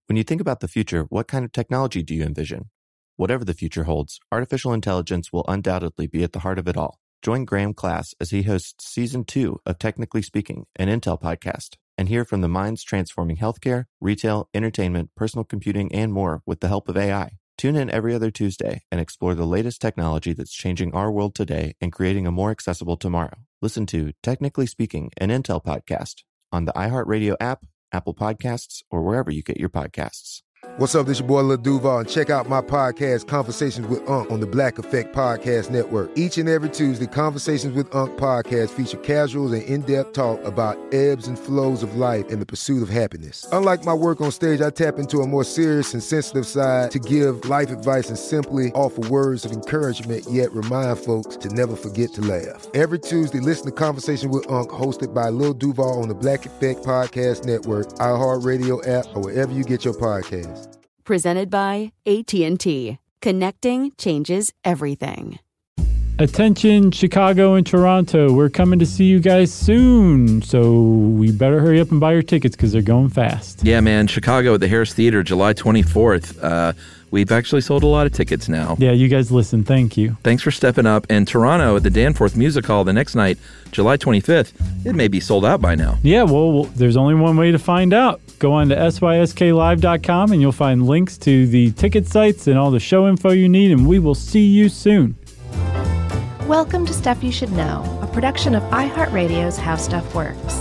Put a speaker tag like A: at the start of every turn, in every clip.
A: When you think about the future, what kind of technology do you envision? Whatever the future holds, artificial intelligence will undoubtedly be at the heart of it all. Join Graham Class as he hosts Season 2 of Technically Speaking, an Intel podcast, and hear from the minds transforming healthcare, retail, entertainment, personal computing, and more with the help of AI. Tune in every other Tuesday and explore the latest technology that's changing our world today and creating a more accessible tomorrow. Listen to Technically Speaking, an Intel podcast on the iHeartRadio app, Apple Podcasts, or wherever you get your podcasts.
B: What's up, this your boy Lil Duval, and check out my podcast, Conversations with Unc, on the Black Effect Podcast Network. Each and every Tuesday, Conversations with Unc podcast feature casuals and in-depth talk about ebbs and flows of life and the pursuit of happiness. Unlike my work on stage, I tap into a more serious and sensitive side to give life advice and simply offer words of encouragement, yet remind folks to never forget to laugh. Every Tuesday, listen to Conversations with Unc, hosted by Lil Duval on the Black Effect Podcast Network, iHeartRadio app, or wherever you get your podcasts.
C: Presented by AT&T. Connecting changes everything.
D: Attention, Chicago and Toronto. We're coming to see you guys soon. So we better hurry up and buy your tickets because they're going fast.
E: Yeah, man. Chicago at the Harris Theater, July 24th. We've actually sold a lot of tickets now.
D: Yeah, you guys listen. Thank you.
E: Thanks for stepping up. And Toronto at the Danforth Music Hall the next night, July 25th. It may be sold out by now.
D: Yeah, well, there's only one way to find out. Go on to sysklive.com and you'll find links to the ticket sites and all the show info you need, and we will see you soon.
F: Welcome to Stuff You Should Know, a production of iHeartRadio's How Stuff Works.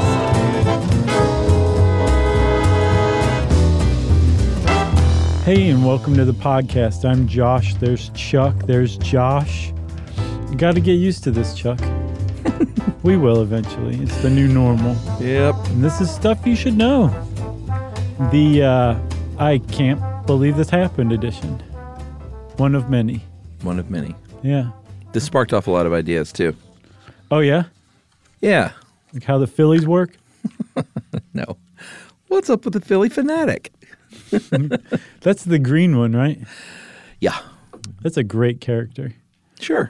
D: Hey, and welcome to the podcast. I'm Josh. There's Chuck. There's Josh. You got to get used to this, Chuck. We will eventually. It's the new normal.
E: Yep.
D: And this is Stuff You Should Know. The I Can't Believe This Happened edition. One of many.
E: One of many.
D: Yeah.
E: This sparked off a lot of ideas, too.
D: Oh, yeah?
E: Yeah.
D: Like how the Phillies work?
E: No. What's up with the Philly fanatic?
D: That's the green one, right?
E: Yeah.
D: That's a great character.
E: Sure.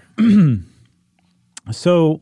D: So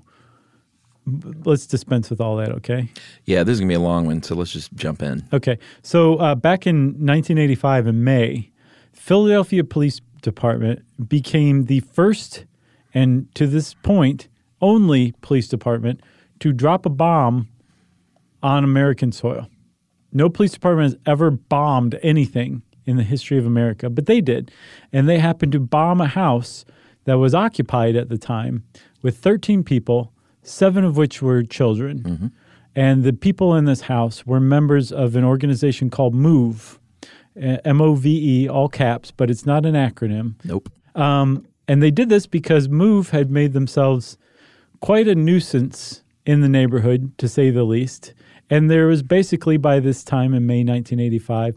D: let's dispense with all that, okay?
E: Yeah, this is going to be a long one, so let's just jump in.
D: Okay. So back in 1985 in May, Philadelphia Police Department became the first and to this point only police department to drop a bomb on American soil. No police department has ever bombed anything in the history of America, but they did. And they happened to bomb a house that was occupied at the time with 13 people, 7 of which were children. Mm-hmm. And the people in this house were members of an organization called MOVE, M-O-V-E, all caps, but it's not an acronym.
E: Nope.
D: And they did this because MOVE had made themselves quite a nuisance in the neighborhood, to say the least. And there was basically, by this time in May 1985,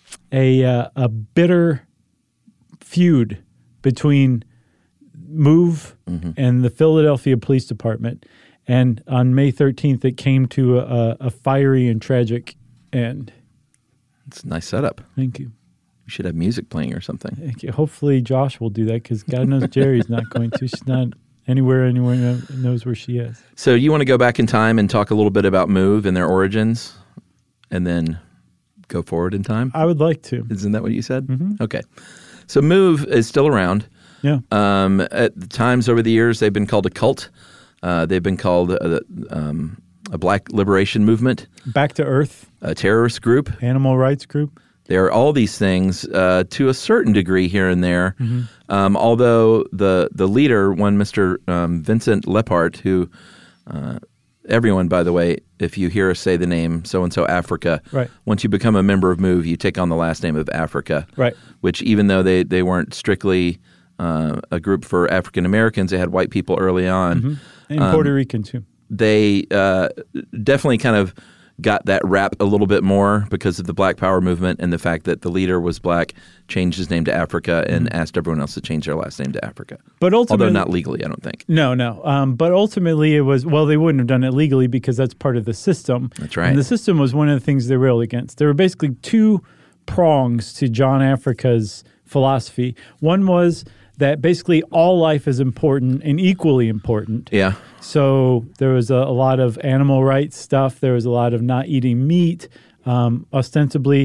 D: a bitter feud between MOVE and the Philadelphia Police Department. And on May 13th, it came to a fiery and tragic end.
E: It's a nice setup.
D: Thank you.
E: We should have music playing or something.
D: Thank you. Hopefully Josh will do that because God knows Jerry's not going to. She's not anywhere knows where she is.
E: So you want to go back in time and talk a little bit about MOVE and their origins and then go forward in time?
D: I would like to.
E: Isn't that what you said?
D: Mm-hmm.
E: Okay. So MOVE is still around.
D: Yeah.
E: At the times over the years, they've been called a cult. They've been called a black liberation movement.
D: Back to Earth.
E: A terrorist group.
D: Animal rights group.
E: There are all these things to a certain degree here and there. Mm-hmm. Although the leader, one Mr. Vincent Lepart, who everyone, by the way, if you hear us say the name so-and-so Africa,
D: right.
E: Once you become a member of MOVE, you take on the last name of Africa,
D: right.
E: Which even though they weren't strictly a group for African Americans, they had white people early on.
D: Mm-hmm. And Puerto Rican, too.
E: They definitely kind of got that rap a little bit more because of the Black Power movement and the fact that the leader was black, changed his name to Africa, and asked everyone else to change their last name to Africa.
D: But ultimately,
E: although not legally, I don't think.
D: No. But ultimately it was, well, they wouldn't have done it legally because that's part of the system.
E: That's right.
D: And the system was one of the things they railed against. There were basically 2 prongs to John Africa's philosophy. One was that basically all life is important and equally important.
E: Yeah.
D: So there was a lot of animal rights stuff. There was a lot of not eating meat. Ostensibly,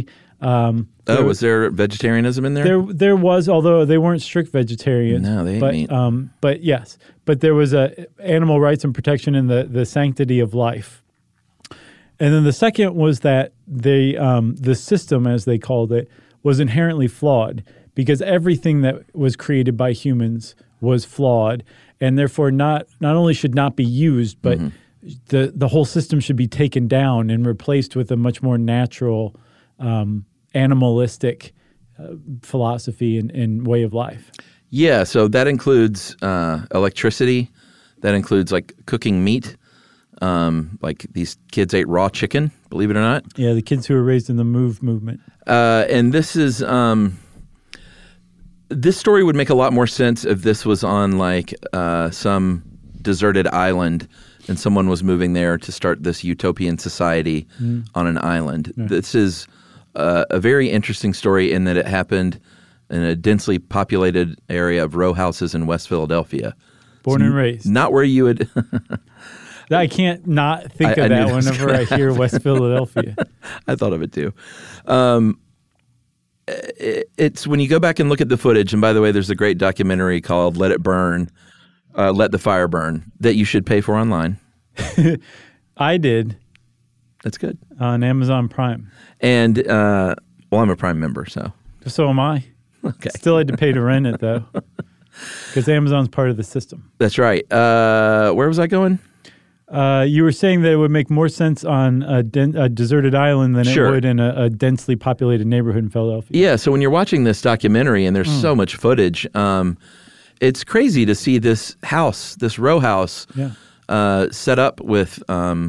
E: Was there vegetarianism in there?
D: There was, although they weren't strict vegetarians.
E: No, they ate meat.
D: But yes, but there was animal rights and protection in the sanctity of life. And then the second was that the system, as they called it, was inherently flawed because everything that was created by humans was flawed, and therefore not only should not be used, but the whole system should be taken down and replaced with a much more natural, animalistic philosophy and way of life.
E: Yeah, so that includes electricity. That includes like cooking meat. Like these kids ate raw chicken, believe it or not.
D: Yeah, the kids who were raised in the MOVE movement.
E: And this is this story would make a lot more sense if this was on like some deserted island and someone was moving there to start this utopian society on an island. Yeah. This is a very interesting story in that it happened in a densely populated area of row houses in West Philadelphia.
D: Born and raised.
E: Not where you would...
D: I can't not think of that whenever I hear West Philadelphia.
E: I thought of it too. It's when you go back and look at the footage, and by the way, there's a great documentary called Let It Burn, Let the Fire Burn, that you should pay for online.
D: I did.
E: That's good.
D: On Amazon Prime.
E: And, well, I'm a Prime member, so.
D: So am I.
E: Okay.
D: Still had to pay to rent it, though, because Amazon's part of the system.
E: That's right. Where was I going?
D: You were saying that it would make more sense on a deserted island than it would in a densely populated neighborhood in Philadelphia.
E: Yeah, so when you're watching this documentary and there's so much footage, it's crazy to see this house, this row house, set up with,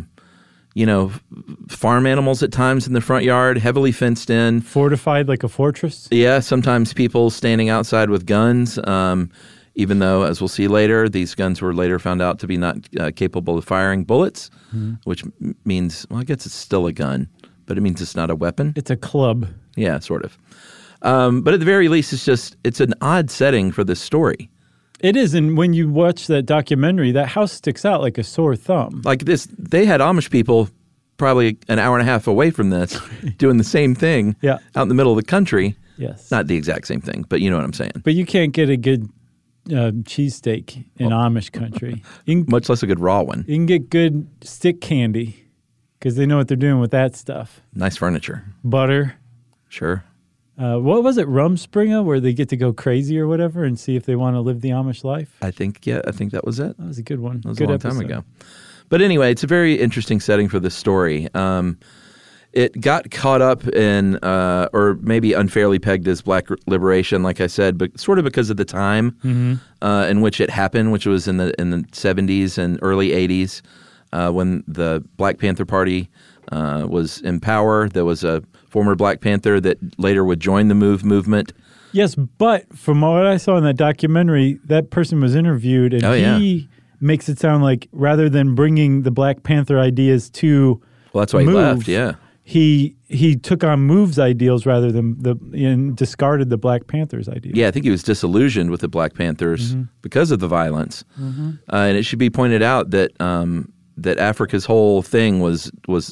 E: farm animals at times in the front yard, heavily fenced in.
D: Fortified like a fortress?
E: Yeah, sometimes people standing outside with guns. Even though, as we'll see later, these guns were later found out to be not capable of firing bullets, which means, well, I guess it's still a gun, but it means it's not a weapon.
D: It's a club.
E: Yeah, sort of. But at the very least, it's an odd setting for this story.
D: It is, and when you watch that documentary, that house sticks out like a sore thumb.
E: Like this, they had Amish people probably an hour and a half away from this doing the same thing out in the middle of the country.
D: Yes.
E: Not the exact same thing, but you know what I'm saying.
D: But you can't get a good cheesesteak in Amish country.
E: Much less a good raw one.
D: You can get good stick candy because they know what they're doing with that stuff.
E: Nice furniture.
D: Butter.
E: Sure.
D: What was it, Rumspringa, where they get to go crazy or whatever and see if they want to live the Amish life?
E: I think that was it.
D: That was a good one.
E: That was
D: good
E: a long
D: episode.
E: time ago. But anyway, it's a very interesting setting for this story. It got caught up in, or maybe unfairly pegged as black liberation, like I said, but sort of because of the time in which it happened, which was in the 70s and early 80s, when the Black Panther Party was in power. There was a former Black Panther that later would join the MOVE movement.
D: Yes, but from what I saw in that documentary, that person was interviewed, and he makes it sound like rather than bringing the Black Panther ideas to
E: that's why
D: MOVE,
E: he left, yeah.
D: He took on MOVE's ideals rather than and discarded the Black Panthers' ideals.
E: Yeah, I think he was disillusioned with the Black Panthers because of the violence. And it should be pointed out that that Africa's whole thing was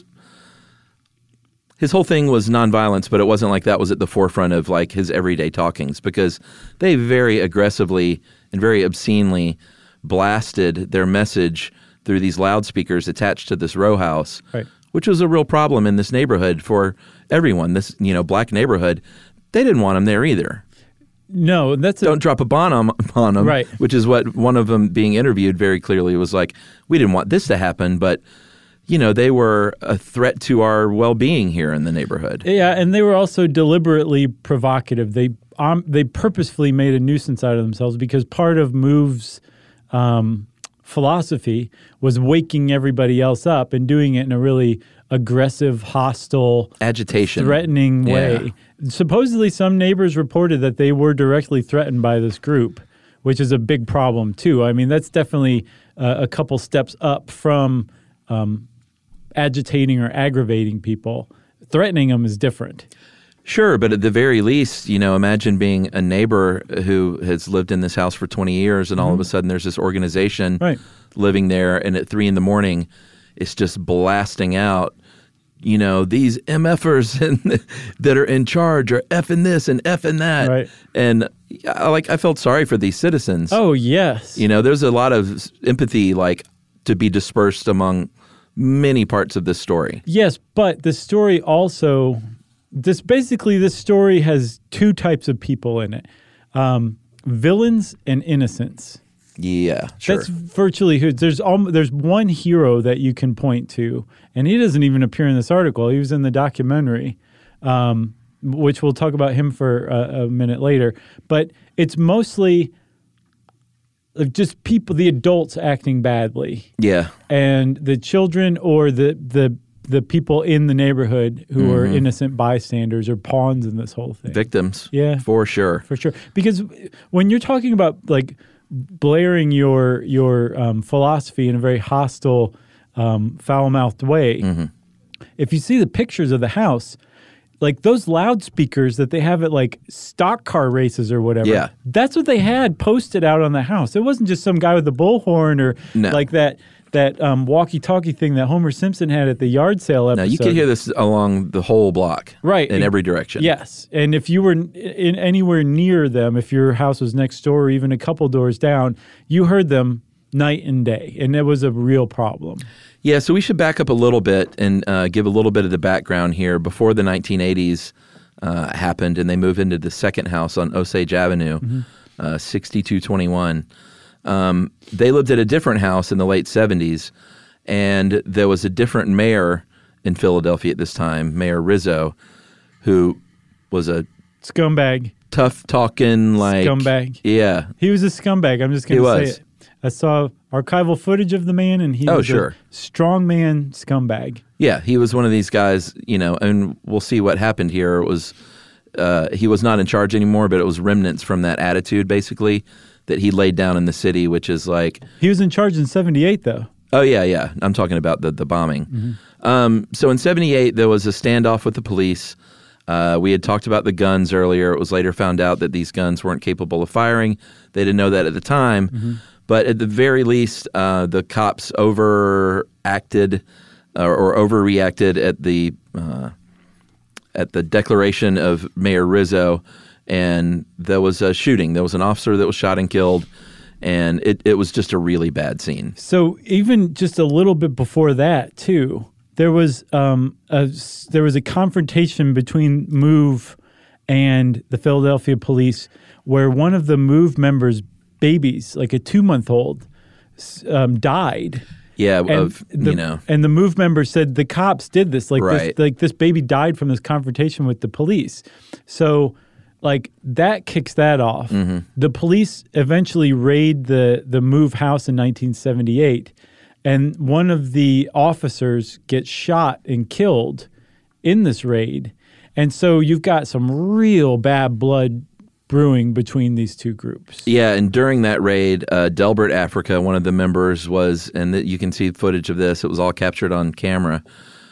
E: nonviolence, but it wasn't like that was at the forefront of like his everyday talkings, because they very aggressively and very obscenely blasted their message through these loudspeakers attached to this row house.
D: Right.
E: Which was a real problem in this neighborhood for everyone. This, black neighborhood, they didn't want him there either.
D: No,
E: don't drop a bomb on them.
D: Right.
E: Which is what one of them being interviewed very clearly was like, we didn't want this to happen, but they were a threat to our well-being here in the neighborhood.
D: Yeah, and they were also deliberately provocative. They purposefully made a nuisance out of themselves because part of MOVE's philosophy was waking everybody else up and doing it in a really aggressive, hostile,
E: agitation,
D: threatening way. Supposedly some neighbors reported that they were directly threatened by this group, which is a big problem too. I mean, that's definitely a couple steps up from agitating or aggravating people. Threatening them is different.
E: Sure, but at the very least, imagine being a neighbor who has lived in this house for 20 years and all of a sudden there's this organization living there, and at 3 a.m, it's just blasting out, these MFers that are in charge are effing this and effing that.
D: Right.
E: And I felt sorry for these citizens.
D: Oh, yes.
E: There's a lot of empathy to be dispersed among many parts of this story.
D: Yes, but the story also, this story has two types of people in it. Villains and innocents.
E: Yeah, sure.
D: That's virtually who. There's one hero that you can point to, and he doesn't even appear in this article. He was in the documentary, which we'll talk about him for a minute later. But it's mostly just people, the adults acting badly.
E: Yeah.
D: And the children or the people in the neighborhood who are innocent bystanders or pawns in this whole thing.
E: Victims.
D: Yeah.
E: For sure.
D: For sure. Because when you're talking about blaring your philosophy in a very hostile, foul-mouthed way, if you see the pictures of the house, those loudspeakers that they have at stock car races or whatever, that's what they had posted out on the house. It wasn't just some guy with a bullhorn or that walkie-talkie thing that Homer Simpson had at the yard sale episode.
E: Now, you could hear this along the whole block.
D: Right.
E: In every direction.
D: Yes. And if you were in anywhere near them, if your house was next door or even a couple doors down, you heard them night and day. And it was a real problem.
E: Yeah, so we should back up a little bit and give a little bit of the background here. Before the 1980s happened and they moved into the second house on Osage Avenue, 6221, they lived at a different house in the late 70s, and there was a different mayor in Philadelphia at this time, Mayor Rizzo, who was a
D: scumbag,
E: tough-talking,
D: scumbag.
E: Yeah.
D: He was a scumbag. I'm just going to say it. I saw archival footage of the man, and he was a strongman scumbag.
E: Yeah, he was one of these guys, and we'll see what happened here. It was he was not in charge anymore, but it was remnants from that attitude, basically, that he laid down in the city, which is
D: He was in charge in 78, though.
E: Oh, yeah. I'm talking about the bombing. So in 78, there was a standoff with the police. We had talked about the guns earlier. It was later found out that these guns weren't capable of firing. They didn't know that at the time. But at the very least, the cops overacted or overreacted at the declaration of Mayor Rizzo, and there was a shooting. There was an officer that was shot and killed, and it was just a really bad scene.
D: So even just a little bit before that, too, there was a confrontation between MOVE and the Philadelphia police where one of the MOVE members' babies, like a 2-month-old, died.
E: Yeah,
D: and the MOVE member said the cops did this. This baby died from this confrontation with the police. So, that kicks that off. The police eventually raid the MOVE house in 1978, and one of the officers gets shot and killed in this raid. And so you've got some real bad blood brewing between these two groups.
E: Yeah, and during that raid, Delbert Africa, one of the members, was, and you can see footage of this, it was all captured on camera,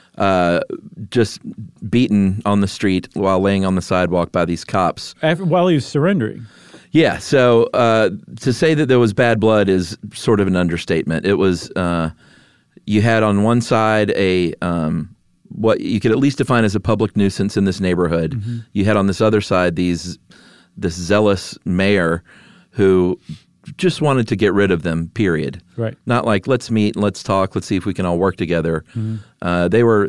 E: just beaten on the street while laying on the sidewalk by these cops.
D: While he was surrendering.
E: Yeah, so to say that there was bad blood is sort of an understatement. It was, you had on one side what you could at least define as a public nuisance in this neighborhood. You had on this other side this zealous mayor who just wanted to get rid of them, period.
D: Right.
E: Not let's meet, let's talk, let's see if we can all work together. They were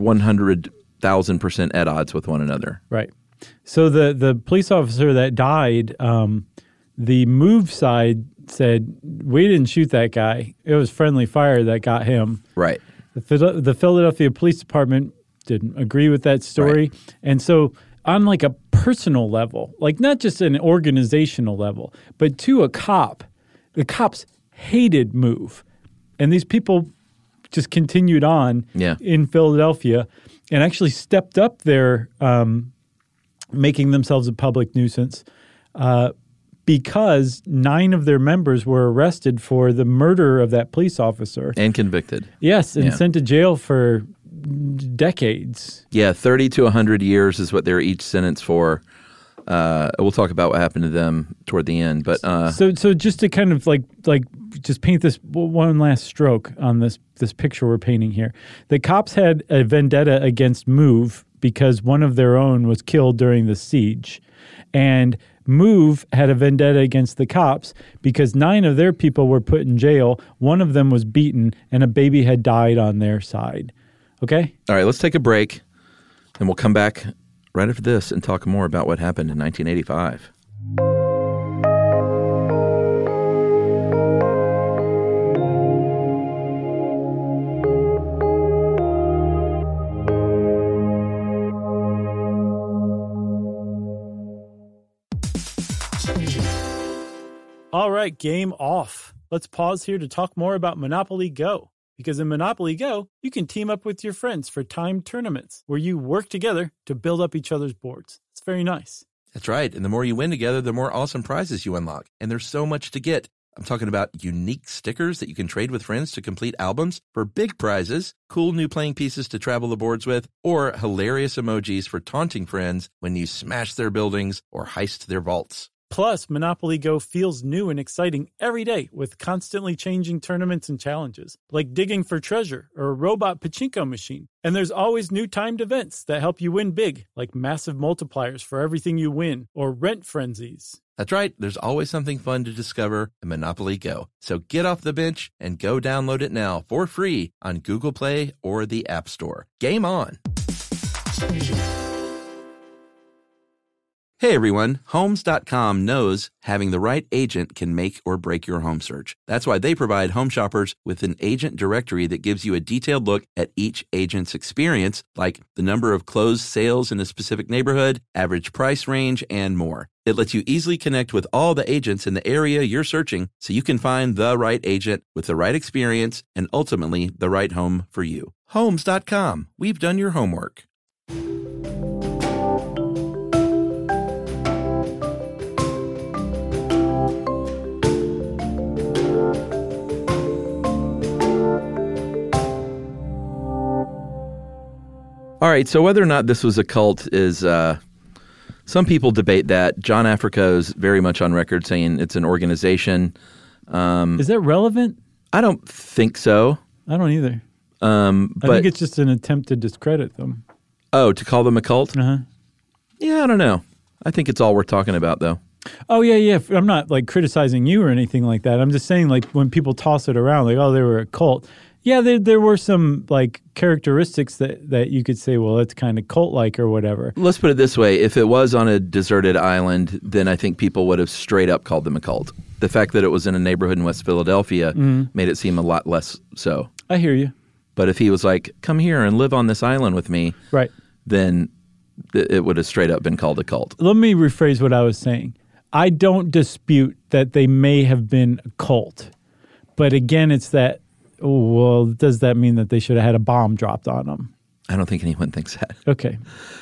E: 100,000% at odds with one another.
D: Right. So the police officer that died, the MOVE side said, we didn't shoot that guy. It was friendly fire that got him.
E: Right.
D: The Philadelphia Police Department didn't agree with that story. Right. And so on a personal level, not just an organizational level, but to a cop, the cops hated MOVE. And these people just continued on in Philadelphia and actually stepped up their making themselves a public nuisance because 9 of their members were arrested for the murder of that police officer.
E: And convicted.
D: Yes, and sent to jail for decades.
E: Yeah, 30 to 100 years is what they're each sentenced for. We'll talk about what happened to them toward the end. But
D: so just to kind of like just paint this one last stroke on this picture we're painting here. The cops had a vendetta against Move because one of their own was killed during the siege. And Move had a vendetta against the cops because 9 of their people were put in jail. One of them was beaten, and a baby had died on their side. Okay?
E: All right, let's take a break, and we'll come back right after this and talk more about what happened in 1985.
D: All right, game off. Let's pause here to talk more about Monopoly Go. Because in Monopoly Go, you can team up with your friends for timed tournaments where you work together to build up each other's boards. It's very nice.
E: That's right. And the more you win together, the more awesome prizes you unlock. And there's so much to get. I'm talking about unique stickers that you can trade with friends to complete albums for big prizes, cool new playing pieces to travel the boards with, or hilarious emojis for taunting friends when you smash their buildings or heist their vaults.
D: Plus, Monopoly Go feels new and exciting every day with constantly changing tournaments and challenges, like digging for treasure or a robot pachinko machine. And there's always new timed events that help you win big, like massive multipliers for everything you win or rent frenzies.
E: That's right. There's always something fun to discover in Monopoly Go. So get off the bench and go download it now for free on Google Play or the App Store. Game on! Hey everyone, Homes.com knows having the right agent can make or break your home search. That's why they provide home shoppers with an agent directory that gives you a detailed look at each agent's experience, like the number of closed sales in a specific neighborhood, average price range, and more. It lets you easily connect with all the agents in the area you're searching so you can find the right agent with the right experience and ultimately the right home for you. Homes.com. We've done your homework. All right, so whether or not this was a cult is, some people debate that. John Africa is very much on record saying it's an organization.
D: Is that relevant?
E: I don't think so.
D: I don't either. I think it's just an attempt to discredit them.
E: Oh, to call them a cult?
D: Uh-huh.
E: Yeah, I don't know. I think it's all worth talking about, though.
D: Oh, yeah. I'm not, like, criticizing you or anything like that. I'm just saying, like, when people toss it around, like, oh, they were a cult. Yeah, there were some, like, characteristics that you could say, well, it's kind of cult-like or whatever.
E: Let's put it this way. If it was on a deserted island, then I think people would have straight up called them a cult. The fact that it was in a neighborhood in West Philadelphia made it seem a lot less so.
D: I hear you.
E: But if he was like, come here and live on this island with me,
D: right,
E: then it would have straight up been called a cult.
D: Let me rephrase what I was saying. I don't dispute that they may have been a cult. But again, it's that, well, does that mean that they should have had a bomb dropped on them?
E: I don't think anyone thinks that.
D: Okay.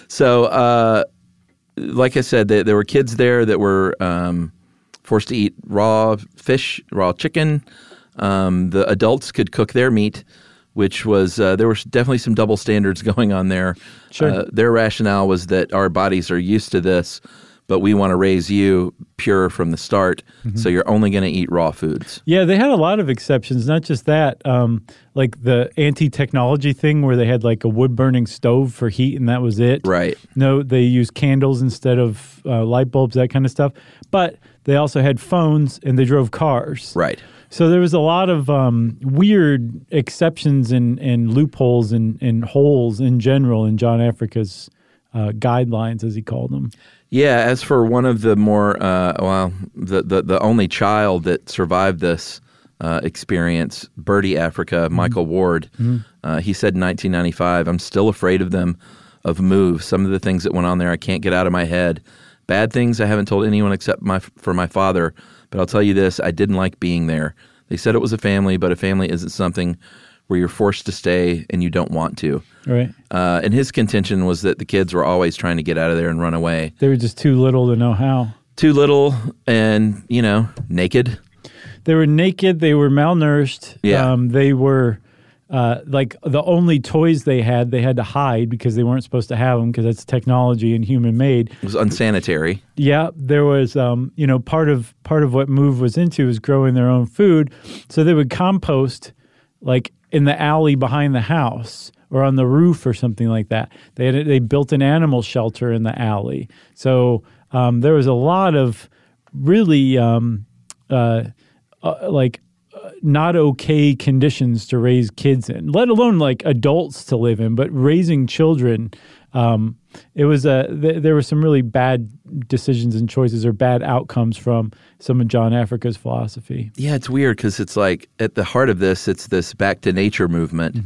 E: So, like I said, there were kids there that were forced to eat raw fish, raw chicken. The adults could cook their meat, which was there were definitely some double standards going on there.
D: Sure.
E: Their rationale was that our bodies are used to this, but we want to raise you pure from the start, so you're only going to eat raw foods.
D: Yeah, they had a lot of exceptions, not just that. Like the anti-technology thing where they had like a wood-burning stove for heat and that was it.
E: Right.
D: No, they used candles instead of light bulbs, that kind of stuff. But they also had phones and they drove cars.
E: Right.
D: So there was a lot of weird exceptions and loopholes and holes in general in John Africa's guidelines, as he called them.
E: Yeah, as for one of the more, the only child that survived this experience, Birdie Africa, Michael Ward, he said in 1995, I'm still afraid of them, of Move. Some of the things that went on there I can't get out of my head. Bad things I haven't told anyone except for my father, but I'll tell you this, I didn't like being there. They said it was a family, but a family isn't something where you're forced to stay and you don't want to.
D: Right.
E: And his contention was that the kids were always trying to get out of there and run away.
D: They were just too little to know how.
E: Too little and, naked.
D: They were naked. They were malnourished.
E: Yeah.
D: They were like the only toys they had to hide because they weren't supposed to have them because that's technology and human made.
E: It was unsanitary.
D: Yeah, there was, part of what Move was into was growing their own food. So they would compost like in the alley behind the house or on the roof or something like that. They built an animal shelter in the alley. So there was a lot of really not okay conditions to raise kids in, let alone like adults to live in, but raising children. There were some really bad decisions and choices or bad outcomes from some of John Africa's philosophy.
E: Yeah, it's weird because it's like at the heart of this, it's this back to nature movement,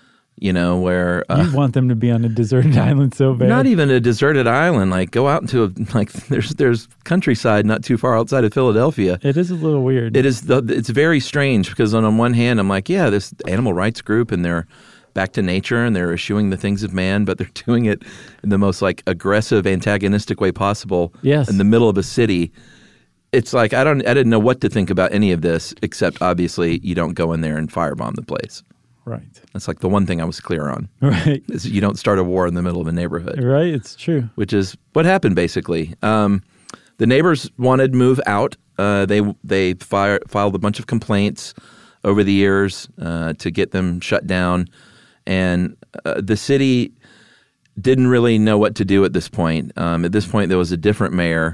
E: where
D: you want them to be on a deserted island so bad.
E: Not even a deserted island. Like go out into there's countryside not too far outside of Philadelphia.
D: It is a little weird.
E: It's very strange because on one hand I'm like, yeah, this animal rights group and they're back to nature and they're eschewing the things of man, but they're doing it in the most like aggressive, antagonistic way possible.
D: Yes.
E: In the middle of a city. It's like I didn't know what to think about any of this, except obviously you don't go in there and firebomb the place.
D: Right.
E: That's like the one thing I was clear on.
D: Right.
E: Is you don't start a war in the middle of a neighborhood.
D: Right. It's true.
E: Which is what happened basically. The neighbors wanted Move out. They filed a bunch of complaints over the years to get them shut down. And the city didn't really know what to do at this point. At this point, there was a different mayor,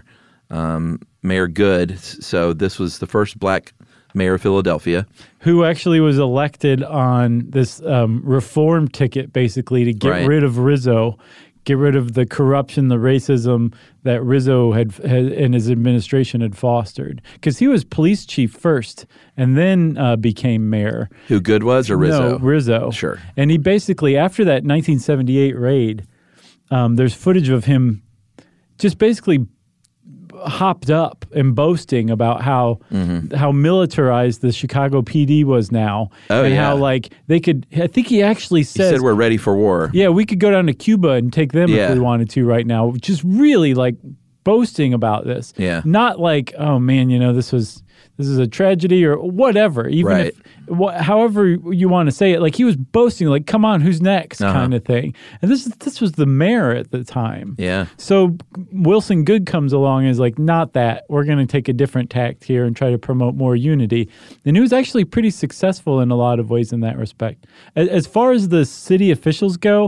E: Mayor Good. So this was the first black mayor of Philadelphia.
D: Who actually was elected on this reform ticket, basically, to get rid of Rizzo, get rid of the corruption, the racism that Rizzo had and his administration had fostered. Because he was police chief first and then became mayor.
E: Who Good was or Rizzo?
D: No, Rizzo.
E: Sure.
D: And he basically, after that 1978 raid, there's footage of him just basically hopped up and boasting about how militarized the Chicago PD was now. How like they could, I think he actually said
E: we're ready for war.
D: Yeah, we could go down to Cuba and take them if we wanted to right now. Just really like boasting about this.
E: Yeah.
D: Not like, oh man, this is a tragedy or whatever. Even if, however you want to say it, like he was boasting, like, come on, who's next kind of thing. And this was the mayor at the time.
E: Yeah.
D: So Wilson Good comes along and is like, not that. We're going to take a different tact here and try to promote more unity. And he was actually pretty successful in a lot of ways in that respect. As far as the city officials go,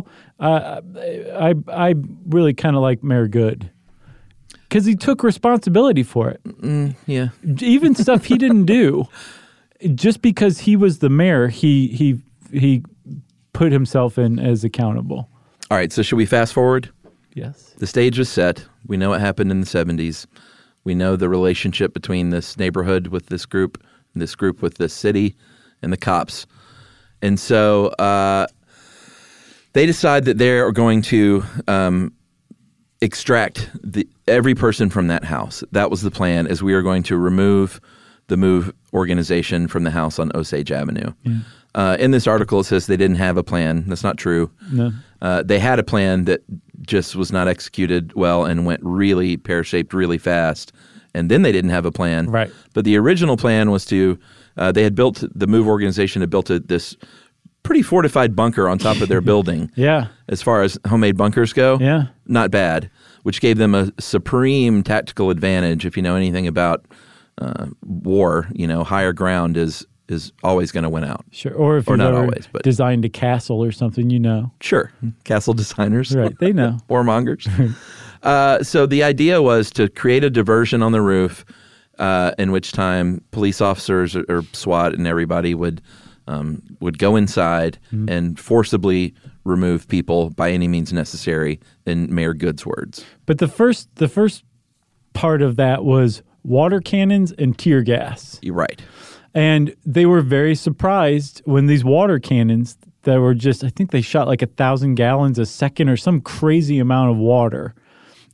D: I really kind of like Mayor Good. Because he took responsibility for it.
E: Yeah.
D: Even stuff he didn't do. Just because he was the mayor, he put himself in as accountable.
E: All right, so should we fast forward?
D: Yes.
E: The stage was set. We know what happened in the 70s. We know the relationship between this neighborhood with this group with this city, and the cops. And so they decide that they're going to extract every person from that house. That was the plan, is we are going to remove the Move organization from the house on Osage Avenue. Yeah. In this article, it says they didn't have a plan. That's not true.
D: No.
E: They had a plan that just was not executed well and went really pear-shaped really fast. And then they didn't have a plan.
D: Right.
E: But the original plan was to, the Move organization had built this pretty fortified bunker on top of their building. Yeah. As far as homemade bunkers go. Yeah. Not bad, which gave them a supreme tactical advantage. If you know anything about war, higher ground is always going to win out.
D: Sure. Or if you've designed a castle or something,
E: Sure. Castle designers.
D: Right. They know.
E: Warmongers. So the idea was to create a diversion on the roof, in which time police officers or SWAT and everybody would go inside and forcibly remove people by any means necessary, in Mayor Good's words.
D: But the first part of that was water cannons and tear gas.
E: You're right.
D: And they were very surprised when these water cannons that were I think they shot like 1,000 gallons a second or some crazy amount of water.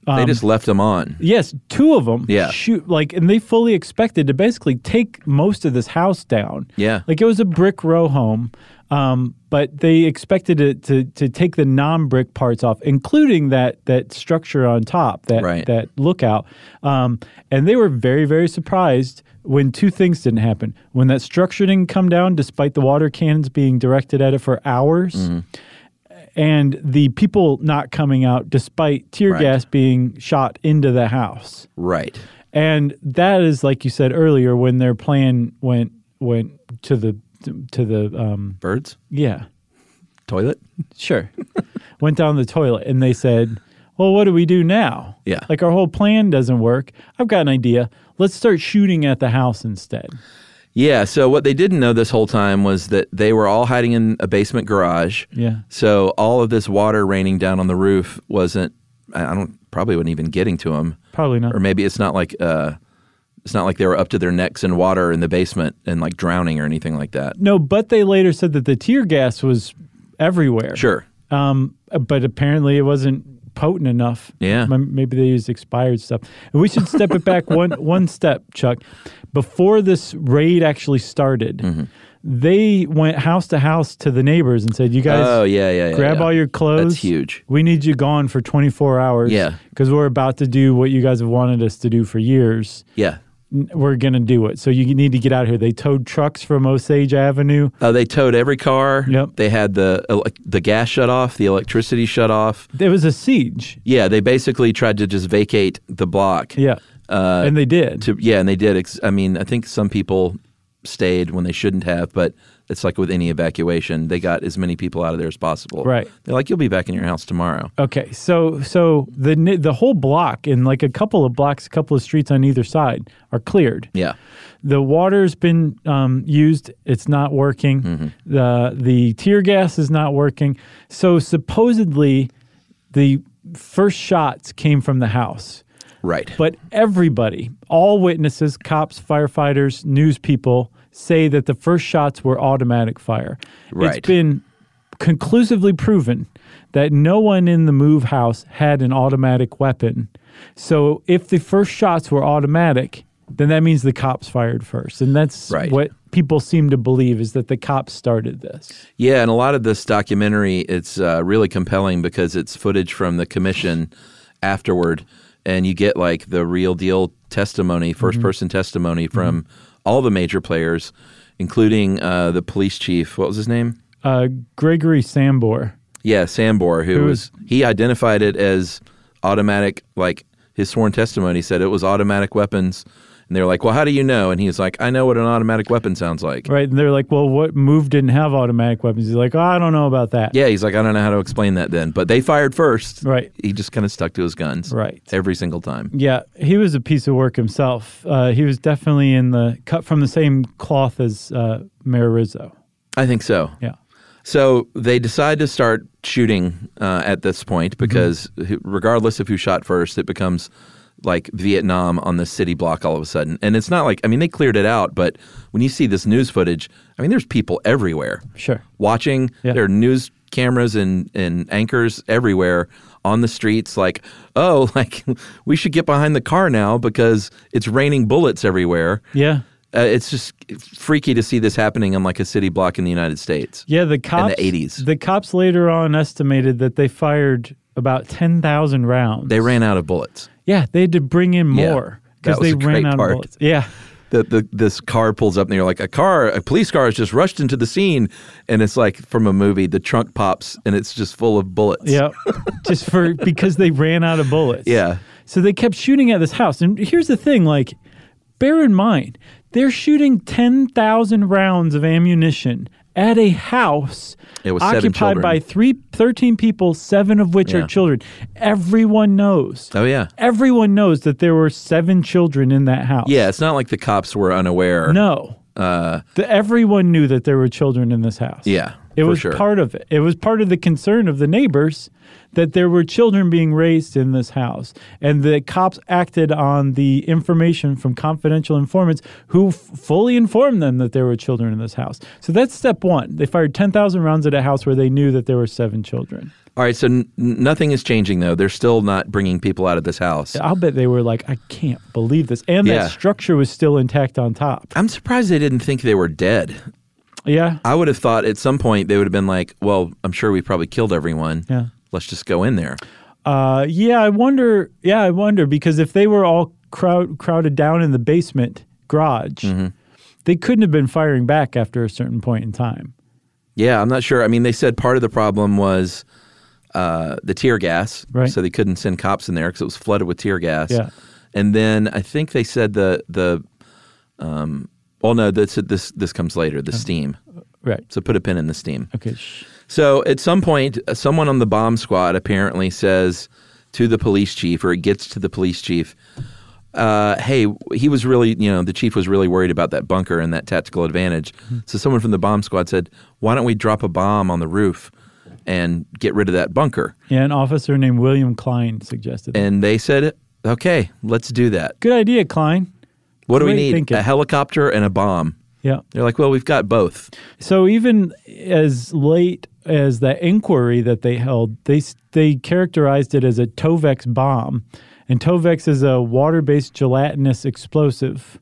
E: They just left them on.
D: Yes, 2 of them.
E: Yeah.
D: And they fully expected to basically take most of this house down.
E: Yeah.
D: Like it was a brick row home, but they expected it to take the non-brick parts off, including that structure on top, that lookout. And they were very, very surprised when 2 things didn't happen. When that structure didn't come down, despite the water cannons being directed at it for hours. Mm-hmm. And the people not coming out despite tear gas being shot into the house.
E: Right.
D: And that is, like you said earlier, when their plan went to the
E: birds?
D: Yeah.
E: Toilet?
D: Sure. Went down the toilet and they said, well, what do we do now?
E: Yeah.
D: Like our whole plan doesn't work. I've got an idea. Let's start shooting at the house instead.
E: Yeah, so what they didn't know this whole time was that they were all hiding in a basement garage.
D: Yeah.
E: So all of this water raining down on the roof probably wasn't even getting to them.
D: Probably not.
E: Or maybe it's not like they were up to their necks in water in the basement and like drowning or anything like that.
D: No, but they later said that the tear gas was everywhere.
E: Sure.
D: But apparently it wasn't potent enough.
E: Yeah.
D: Maybe they used expired stuff. And we should step it back one step, Chuck. Before this raid actually started, they went house to house to the neighbors and said, you guys grab all your clothes.
E: That's huge.
D: We need you gone for 24 hours.
E: Yeah.
D: Because we're about to do what you guys have wanted us to do for years.
E: Yeah.
D: We're going to do it. So you need to get out of here. They towed trucks from Osage Avenue.
E: They towed every car.
D: Yep.
E: They had the gas shut off, the electricity shut off.
D: There was a siege.
E: Yeah, they basically tried to just vacate the block.
D: Yeah. And they did.
E: And they did. I mean, I think some people stayed when they shouldn't have, but it's like with any evacuation, they got as many people out of there as possible.
D: Right.
E: They're like, you'll be back in your house tomorrow.
D: Okay, so the whole block and like a couple of streets on either side are cleared.
E: Yeah.
D: The water's been used. It's not working. Mm-hmm. The tear gas is not working. So supposedly the first shots came from the house.
E: Right.
D: But everybody, all witnesses, cops, firefighters, news people, say that the first shots were automatic fire.
E: Right.
D: It's been conclusively proven that no one in the Move house had an automatic weapon. So if the first shots were automatic, then that means the cops fired first. And that's what people seem to believe, is that the cops started this.
E: Yeah, and a lot of this documentary, it's really compelling because it's footage from the commission afterward. And you get like the real deal testimony, first-person testimony from all the major players, including the police chief. What was his name?
D: Gregory Sambor.
E: Yeah, Sambor, he identified it as automatic, like his sworn testimony said it was automatic weapons. And they were like, well, how do you know? And he was like, I know what an automatic weapon sounds like.
D: Right. And they're like, well, what Move didn't have automatic weapons? He's like, oh, I don't know about that.
E: Yeah, he's like, I don't know how to explain that then. But they fired first.
D: Right.
E: He just kind of stuck to his guns.
D: Right.
E: Every single time.
D: Yeah. He was a piece of work himself. He was definitely cut from the same cloth as Mayor Rizzo.
E: I think so.
D: Yeah.
E: So they decide to start shooting at this point because regardless of who shot first, it becomes like Vietnam on the city block all of a sudden. And it's not like, I mean, they cleared it out, but when you see this news footage, I mean, there's people everywhere.
D: Sure.
E: Watching.
D: Yeah.
E: There are news cameras and anchors everywhere on the streets like, oh, like we should get behind the car now because it's raining bullets everywhere.
D: Yeah.
E: It's just freaky to see this happening on like a city block in the United States.
D: Yeah, the cops
E: in the 80s.
D: The cops later on estimated that they fired about 10,000 rounds.
E: They ran out of bullets.
D: Yeah, they had to bring in more because they ran out of bullets. Yeah.
E: This car pulls up and you're like, a police car has just rushed into the scene, and it's like from a movie, the trunk pops and it's just full of bullets.
D: Yeah, because they ran out of bullets.
E: Yeah.
D: So they kept shooting at this house. And here's the thing, like, bear in mind, they're shooting 10,000 rounds of ammunition at a house occupied by 13 people, 7 of which are children. Everyone knows.
E: Oh, yeah.
D: Everyone knows that there were 7 children in that house.
E: Yeah, it's not like the cops were unaware.
D: No. Everyone knew that there were children in this house.
E: Yeah,
D: it was part of it. It was part of the concern of the neighbors that there were children being raised in this house. And the cops acted on the information from confidential informants who fully informed them that there were children in this house. So that's step one. They fired 10,000 rounds at a house where they knew that there were 7 children.
E: All right, so nothing is changing, though. They're still not bringing people out of this house.
D: I'll bet they were like, I can't believe this. And
E: Yeah.
D: that structure was still intact on top.
E: I'm surprised they didn't think they were dead.
D: Yeah.
E: I would have thought at some point they would have been like, well, I'm sure we probably killed everyone.
D: Yeah.
E: Let's just go in there.
D: I wonder because if they were all crowded down in the basement garage, they couldn't have been firing back after a certain point in time.
E: Yeah, I'm not sure. I mean, they said part of the problem was the tear gas.
D: Right.
E: So they couldn't send cops in there because it was flooded with tear gas.
D: Yeah.
E: And then I think they said this comes later, the steam.
D: Right.
E: So put a pin in the steam.
D: Okay.
E: So at some point, someone on the bomb squad apparently says to the police chief, or it gets to the police chief, hey, he was really, the chief was really worried about that bunker and that tactical advantage. So someone from the bomb squad said, why don't we drop a bomb on the roof and get rid of that bunker?
D: Yeah, an officer named William Klein suggested that.
E: And they said, okay, let's do that.
D: Good idea, Klein.
E: What do we
D: Great
E: need?
D: thinking.
E: A helicopter and a bomb.
D: Yeah.
E: They're like, well, we've got both.
D: So even as late as that inquiry that they held, they characterized it as a Tovex bomb. And Tovex is a water-based gelatinous explosive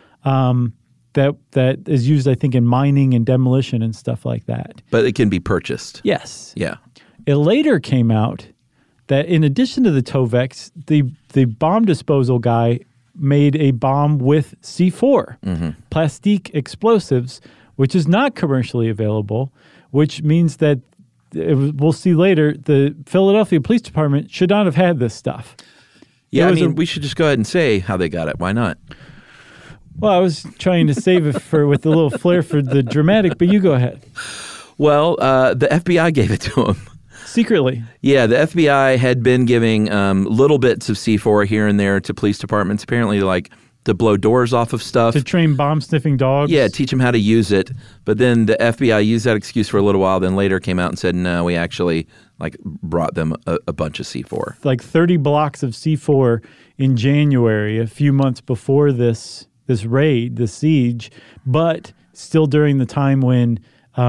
D: that is used, I think, in mining and demolition and stuff like that.
E: But it can be purchased.
D: Yes.
E: Yeah.
D: It later came out that in addition to the Tovex, the bomb disposal guy made a bomb with C4, plastique explosives, which is not commercially available, which means that we'll see later, the Philadelphia Police Department should not have had this stuff.
E: Yeah, we should just go ahead and say how they got it. Why not?
D: Well, I was trying to save it with a little flair for the dramatic, but you go ahead.
E: Well, the FBI gave it to them.
D: Secretly.
E: Yeah, the FBI had been giving little bits of C4 here and there to police departments, apparently like to blow doors off of stuff.
D: To train bomb-sniffing dogs?
E: Yeah, teach them how to use it. But then the FBI used that excuse for a little while, then later came out and said, no, we actually brought them a bunch of C4.
D: Like 30 blocks of C4 in January, a few months before this raid, the siege, but still during the time when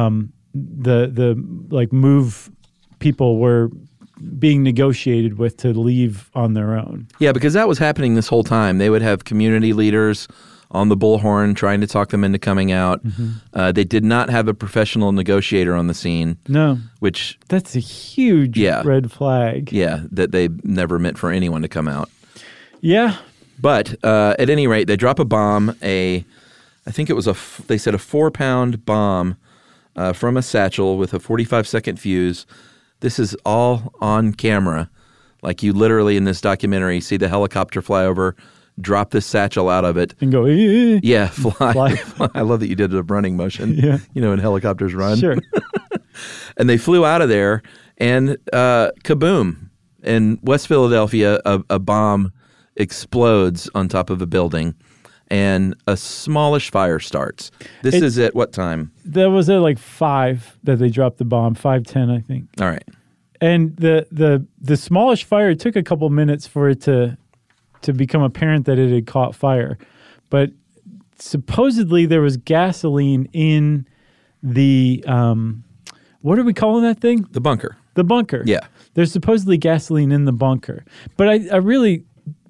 D: the MOVE people were being negotiated with to leave on their own.
E: Yeah, because that was happening this whole time. They would have community leaders on the bullhorn trying to talk them into coming out. They did not have a professional negotiator on the scene.
D: No.
E: Which...
D: That's a huge red flag.
E: Yeah, that they never meant for anyone to come out.
D: Yeah.
E: But at any rate, they drop a bomb, I think it was they said a 4-pound bomb from a satchel with a 45-second fuse. This is all on camera. Like you literally in this documentary see the helicopter fly over, drop this satchel out of it.
D: And go, eh.
E: Yeah, fly. I love that you did a running motion.
D: Yeah.
E: When helicopters run.
D: Sure.
E: And they flew out of there and kaboom. In West Philadelphia, a bomb explodes on top of a building and a smallish fire starts. This is at what time?
D: That was at like 5 that they dropped the bomb, 5:10, I think.
E: All right.
D: And the smallish fire, it took a couple minutes for it to become apparent that it had caught fire. But supposedly there was gasoline in the, what are we calling that thing?
E: The bunker.
D: The bunker.
E: Yeah.
D: There's supposedly gasoline in the bunker. But I really,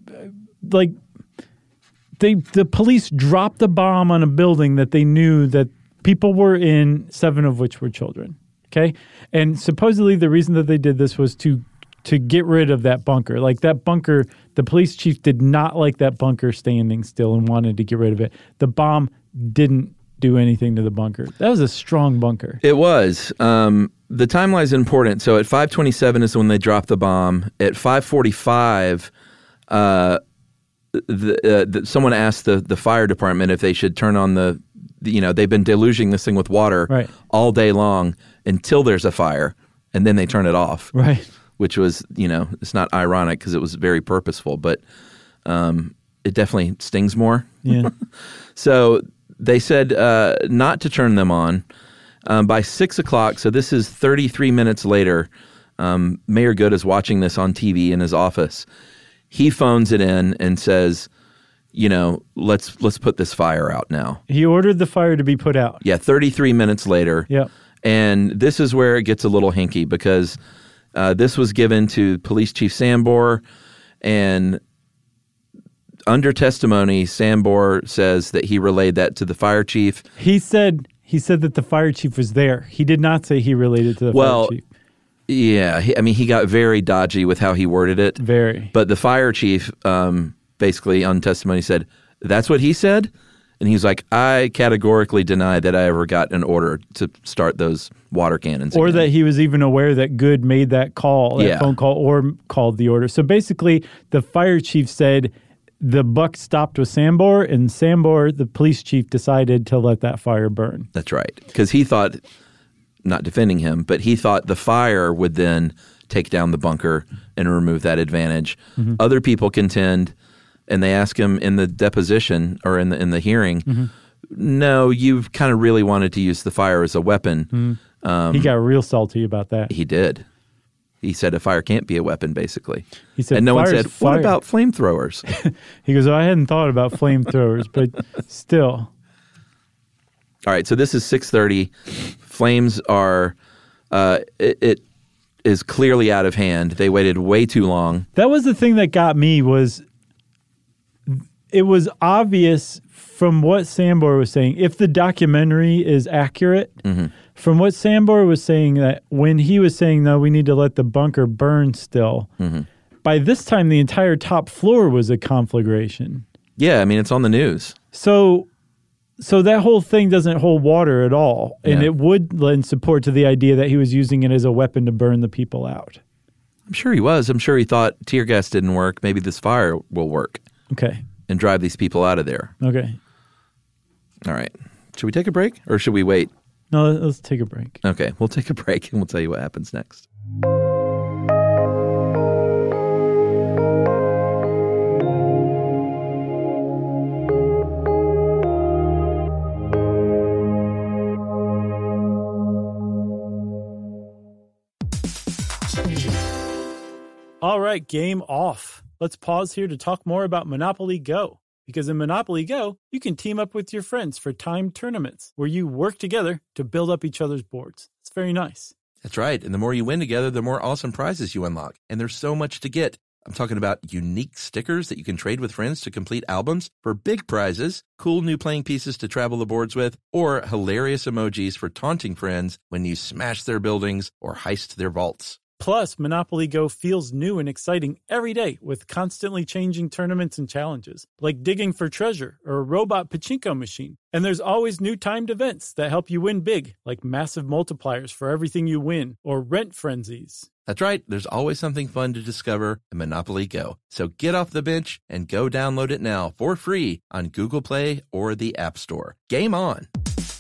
D: the police dropped a bomb on a building that they knew that people were in, 7 of which were children. Okay? And supposedly the reason that they did this was to get rid of that bunker. Like that bunker, the police chief did not like that bunker standing still and wanted to get rid of it. The bomb didn't do anything to the bunker. That was a strong bunker.
E: It was. The timeline is important. So at 5:27 is when they dropped the bomb. At 5:45, someone asked the fire department if they should turn on they've been deluging this thing with water all day long until there's a fire, and then they turn it off.
D: Right.
E: Which was, it's not ironic because it was very purposeful, but it definitely stings more.
D: Yeah.
E: So they said not to turn them on. By 6 o'clock, so this is 33 minutes later, Mayor Good is watching this on TV in his office. He phones it in and says, let's put this fire out now.
D: He ordered the fire to be put out.
E: Yeah, 33 minutes later.
D: Yep.
E: And this is where it gets a little hinky because This was given to Police Chief Sambor, and under testimony, Sambor says that he relayed that to the fire chief.
D: He said that the fire chief was there. He did not say he related to the fire chief.
E: Yeah, he got very dodgy with how he worded it.
D: Very.
E: But the fire chief basically on testimony said, that's what he said? And he's like, I categorically deny that I ever got an order to start those water cannons
D: or
E: again.
D: that he was even aware that Good made that call, that phone call, or called the order. So basically, the fire chief said the buck stopped with Sambor, and Sambor, the police chief, decided to let that fire burn.
E: That's right. Because he thought, not defending him, but he thought the fire would then take down the bunker and remove that advantage. Mm-hmm. Other people contend, and they ask him in the deposition or in the hearing, no, you kind of really wanted to use the fire as a weapon.
D: He got real salty about that.
E: He did. He said a fire can't be a weapon, basically.
D: He said,
E: and no one said, what about flamethrowers?
D: He goes, I hadn't thought about flamethrowers, but still.
E: All right, so this is 6:30. Flames are, it is clearly out of hand. They waited way too long.
D: That was the thing that got me was it was obvious from what Sambor was saying, if the documentary is accurate, from what Sambor was saying, that when he was saying, no, we need to let the bunker burn still, by this time the entire top floor was a conflagration.
E: Yeah, I mean, it's on the news.
D: So that whole thing doesn't hold water at all, and it would lend support to the idea that he was using it as a weapon to burn the people out.
E: I'm sure he was. I'm sure he thought tear gas didn't work. Maybe this fire will work.
D: Okay.
E: And drive these people out of there.
D: Okay.
E: All right. Should we take a break or should we wait?
D: No, let's take a break.
E: Okay. We'll take a break and we'll tell you what happens next.
D: All right, game off. Let's pause here to talk more about Monopoly Go. Because in Monopoly Go, you can team up with your friends for timed tournaments where you work together to build up each other's boards. It's very nice.
E: That's right. And the more you win together, the more awesome prizes you unlock. And there's so much to get. I'm talking about unique stickers that you can trade with friends to complete albums for big prizes, cool new playing pieces to travel the boards with, or hilarious emojis for taunting friends when you smash their buildings or heist their vaults.
D: Plus, Monopoly Go feels new and exciting every day with constantly changing tournaments and challenges, like digging for treasure or a robot pachinko machine. And there's always new timed events that help you win big, like massive multipliers for everything you win or rent frenzies.
E: That's right. There's always something fun to discover in Monopoly Go. So get off the bench and go download it now for free on Google Play or the App Store. Game on!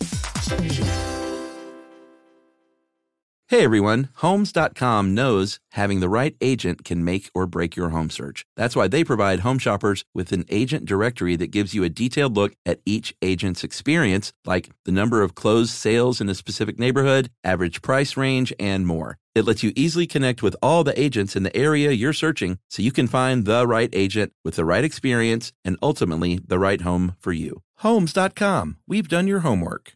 E: Hey everyone, Homes.com knows having the right agent can make or break your home search. That's why they provide home shoppers with an agent directory that gives you a detailed look at each agent's experience, like the number of closed sales in a specific neighborhood, average price range, and more. It lets you easily connect with all the agents in the area you're searching so you can find the right agent with the right experience and ultimately the right home for you. Homes.com. We've done your homework.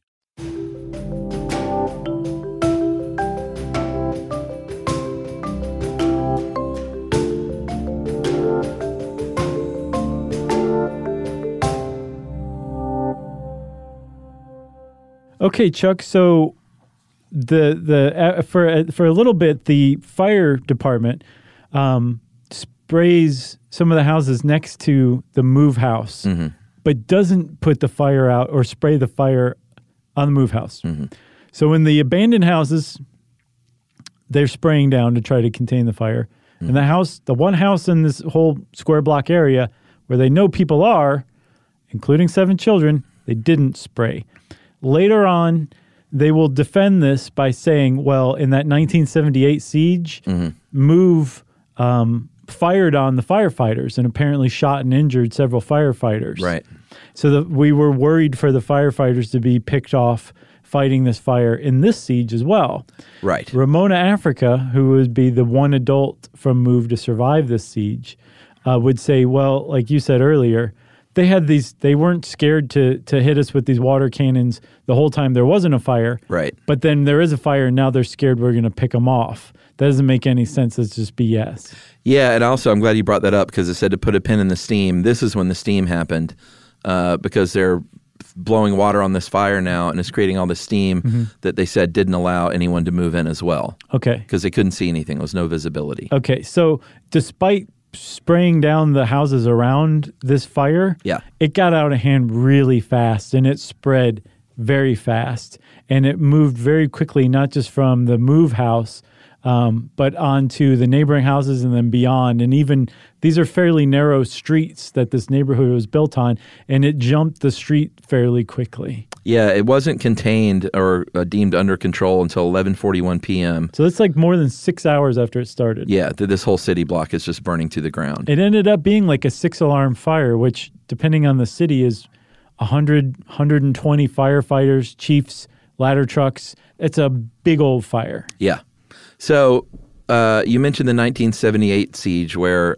D: Okay, Chuck. So for a little bit, the fire department sprays some of the houses next to the move house, but doesn't put the fire out or spray the fire on the move house. So in the abandoned houses, they're spraying down to try to contain the fire. And the one house in this whole square block area where they know people are, including 7 children, they didn't spray. Later on, they will defend this by saying, well, in that 1978 siege, Move fired on the firefighters and apparently shot and injured several firefighters.
E: Right.
D: So we were worried for the firefighters to be picked off fighting this fire in this siege as well.
E: Right.
D: Ramona Africa, who would be the one adult from Move to survive this siege, would say, well, like you said earlier, they had these. They weren't scared to hit us with these water cannons the whole time there wasn't a fire.
E: Right.
D: But then there is a fire, and now they're scared we're going to pick them off. That doesn't make any sense. It's just BS.
E: Yeah, and also I'm glad you brought that up because it said to put a pin in the steam. This is when the steam happened because they're blowing water on this fire now, and it's creating all this steam that they said didn't allow anyone to move in as well.
D: Okay.
E: Because they couldn't see anything. There was no visibility.
D: Okay, so despite spraying down the houses around this fire, it got out of hand really fast, and it spread very fast, and it moved very quickly, not just from the move house, but onto the neighboring houses and then beyond. And even these are fairly narrow streets that this neighborhood was built on, and it jumped the street fairly quickly.
E: Yeah, it wasn't contained or deemed under control until 11:41 p.m.
D: So it's like more than 6 hours after it started.
E: Yeah, this whole city block is just burning to the ground.
D: It ended up being like a 6-alarm fire, which, depending on the city, is 100, 120 firefighters, chiefs, ladder trucks. It's a big old fire.
E: Yeah. So you mentioned the 1978 siege where